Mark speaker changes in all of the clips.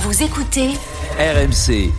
Speaker 1: Vous écoutez
Speaker 2: RMC.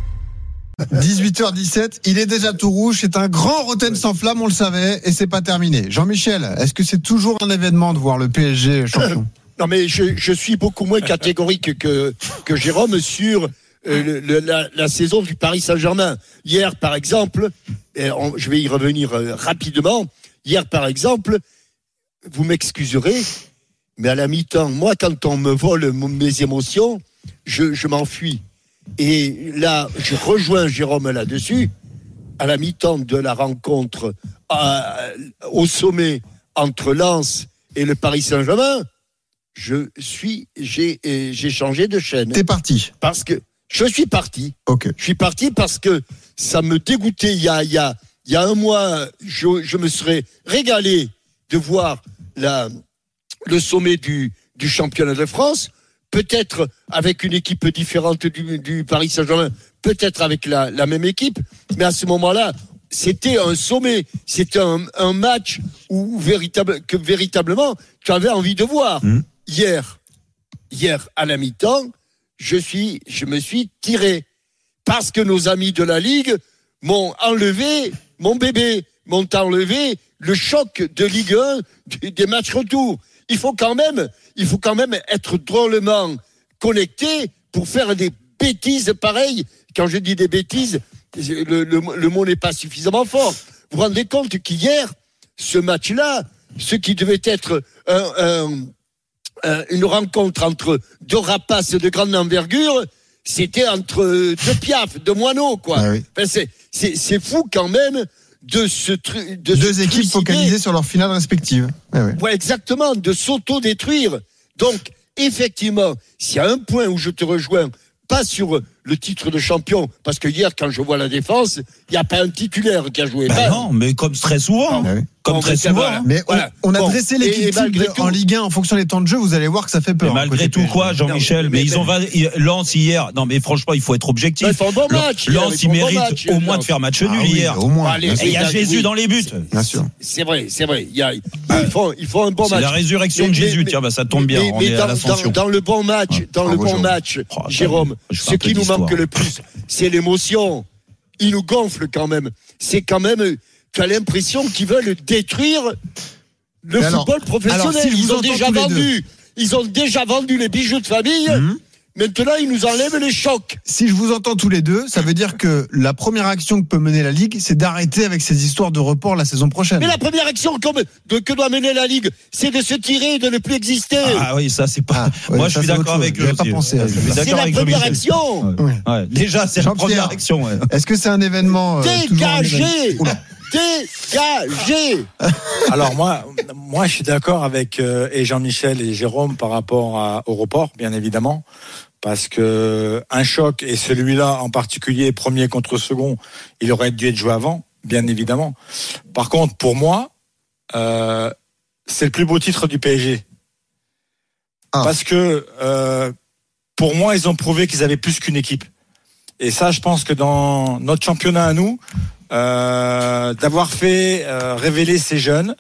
Speaker 3: 18h17, il est déjà tout rouge, c'est un grand Rotten sans flamme, on le savait, et c'est pas terminé. Jean-Michel, est-ce que c'est toujours un événement de voir le PSG champion ?
Speaker 4: Non mais je suis beaucoup moins catégorique que Jérôme sur la saison du Paris Saint-Germain. Hier par exemple, je vais y revenir rapidement, hier par exemple, vous m'excuserez, mais à la mi-temps, moi quand on me vole mes émotions, je m'enfuis. Et là, je rejoins Jérôme là-dessus. À la mi-temps de la rencontre au sommet entre Lens et le Paris Saint-Germain, j'ai changé de chaîne.
Speaker 3: T'es parti.
Speaker 4: Parce que je suis parti.
Speaker 3: Ok.
Speaker 4: Je suis parti parce que ça me dégoûtait. Il y a un mois, je me serais régalé de voir le sommet du championnat de France. Peut-être avec une équipe différente du Paris Saint-Germain, peut-être avec la même équipe, mais à ce moment-là, c'était un sommet, c'était un match que véritablement tu avais envie de voir. Hier à la mi-temps, je me suis tiré parce que nos amis de la Ligue m'ont enlevé mon bébé, m'ont enlevé le choc de Ligue 1 des matchs retour. Il faut quand même être drôlement connecté pour faire des bêtises pareilles. Quand je dis des bêtises, le mot n'est pas suffisamment fort. Vous vous rendez compte qu'hier, ce match-là, ce qui devait être une rencontre entre deux rapaces de grande envergure, c'était entre deux piafs, deux moineaux, quoi.
Speaker 3: Ah oui.
Speaker 4: Enfin, c'est fou quand même.
Speaker 3: Deux équipes focalisées sur leur finale respective.
Speaker 4: Ouais, exactement, de s'auto-détruire. Donc, effectivement, s'il y a un point où je te rejoins, pas sur le titre de champion, parce que hier, quand je vois la défense, il n'y a pas un titulaire qui a joué.
Speaker 5: Non, mais comme très souvent.
Speaker 3: Mais
Speaker 4: voilà.
Speaker 3: on a dressé l'équipe type en Ligue 1 en fonction des temps de jeu, vous allez voir que ça fait peur.
Speaker 5: Mais malgré tout, quoi, Jean-Michel, Lens hier, non mais franchement, il faut être objectif.
Speaker 4: Ils font un bon match.
Speaker 5: Lens, il mérite au moins de faire match nul hier.
Speaker 3: Au moins.
Speaker 4: Et
Speaker 5: il y a Jésus dans les buts.
Speaker 3: Bien sûr.
Speaker 4: C'est vrai. Il faut un bon match.
Speaker 5: C'est la résurrection de Jésus, tiens, ça tombe bien, on est à l'ascension.
Speaker 4: Dans le bon match, Jérôme, ce qui nous manque le plus, c'est l'émotion. Il nous gonfle quand même. C'est quand même, tu as l'impression qu'ils veulent détruire le football professionnel. Ils ont déjà vendu les bijoux de famille. Maintenant, ils nous enlèvent les chocs.
Speaker 3: Si je vous entends tous les deux, ça veut dire que la première action que peut mener la Ligue, c'est d'arrêter avec ces histoires de report la saison prochaine.
Speaker 4: Mais la première action que doit mener la Ligue, c'est de se tirer et de ne plus exister.
Speaker 5: Ah oui, ça c'est pas. Moi, je suis d'accord avec eux.
Speaker 3: Pas pensé à ça.
Speaker 4: C'est la première action.
Speaker 5: Ouais. Déjà, c'est la première action. Ouais.
Speaker 3: Est-ce que c'est un événement
Speaker 4: dégagé? Dégagé.
Speaker 6: Alors moi, je suis d'accord avec et Jean-Michel et Jérôme par rapport au report, bien évidemment, parce que un choc, et celui-là en particulier, premier contre second, il aurait dû être joué avant, bien évidemment. Par contre, pour moi, c'est le plus beau titre du PSG. Parce que pour moi, ils ont prouvé qu'ils avaient plus qu'une équipe. Et ça, je pense que dans notre championnat à nous, d'avoir fait révéler ces jeunes,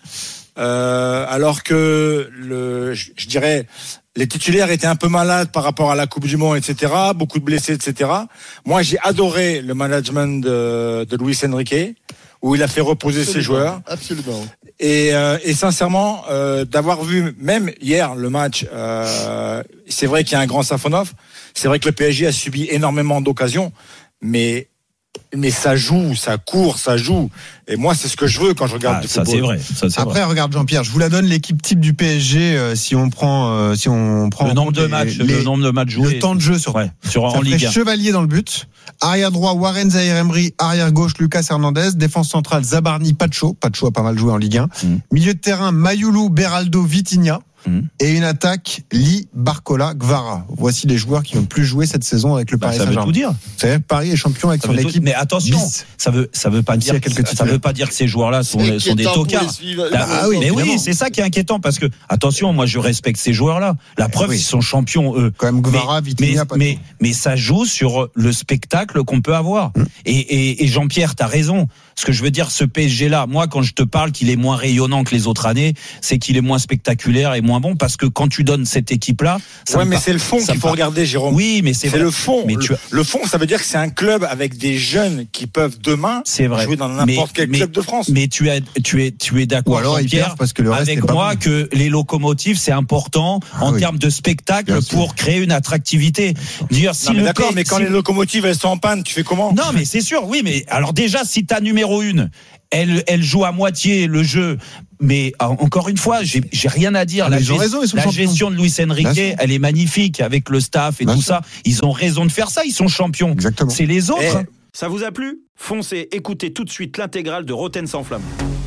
Speaker 6: alors que je dirais les titulaires étaient un peu malades par rapport à la Coupe du Monde, etc. Beaucoup de blessés, etc. Moi, j'ai adoré le management de Luis Enrique, où il a fait reposer ses joueurs.
Speaker 4: Absolument.
Speaker 6: Et sincèrement, d'avoir vu même hier le match, c'est vrai qu'il y a un grand Safonov. C'est vrai que le PSG a subi énormément d'occasions, mais ça joue, ça court, ça joue. Et moi, c'est ce que je veux quand je regarde du football.
Speaker 5: Ça, c'est vrai.
Speaker 3: Après, regarde Jean-Pierre, je vous la donne l'équipe type du PSG si on prend
Speaker 5: le nombre de matchs joués,
Speaker 3: le temps de jeu
Speaker 5: en Ligue 1.
Speaker 3: Chevalier dans le but, arrière droit Warren Zaïre-Emery, arrière gauche Lucas Hernandez, défense centrale Zabarni, Pacho a pas mal joué en Ligue 1. Milieu de terrain Mayoulou, Beraldo, Vitinha. Et une attaque Lee, Barcola, Gvara. Voici les joueurs qui ont plus joué cette saison avec le Paris Saint-Germain.
Speaker 5: Ça veut tout dire.
Speaker 3: C'est Paris est champion avec son équipe.
Speaker 5: Mais attention, ça veut pas dire que ces joueurs-là sont des tocards. Oui, c'est ça qui est inquiétant parce que attention, moi je respecte ces joueurs-là. La preuve, ils sont champions eux.
Speaker 3: Quand même Gvara, Vitinha,
Speaker 5: mais ça joue sur le spectacle qu'on peut avoir. Et Jean-Pierre, t'as raison. Ce que je veux dire, ce PSG-là, moi quand je te parle qu'il est moins rayonnant que les autres années, c'est qu'il est moins spectaculaire et moins bon parce que quand tu donnes cette équipe-là,
Speaker 6: mais c'est le fond qu'il faut regarder, Jérôme.
Speaker 5: Oui, mais c'est
Speaker 6: le fond. Mais le fond, ça veut dire que c'est un club avec des jeunes qui peuvent demain jouer dans n'importe quel club de France.
Speaker 5: Mais tu es d'accord, Pierre,
Speaker 3: parce que le reste
Speaker 5: avec moi que les locomotives c'est important en termes de spectacle pour créer une attractivité. Dire si
Speaker 6: d'accord, mais quand les locomotives elles sont en panne, tu fais comment?
Speaker 5: Non, mais c'est sûr. Oui, mais alors déjà si ta numéro 1 elle joue à moitié le jeu. Mais encore une fois, j'ai rien à dire. La gestion de Luis Enrique, elle est magnifique avec le staff et tout ça. Ils ont raison de faire ça. Ils sont champions.
Speaker 3: Exactement.
Speaker 5: C'est les autres.
Speaker 1: Ça vous a plu ? Foncez, écoutez tout de suite l'intégrale de Roten sans flamme.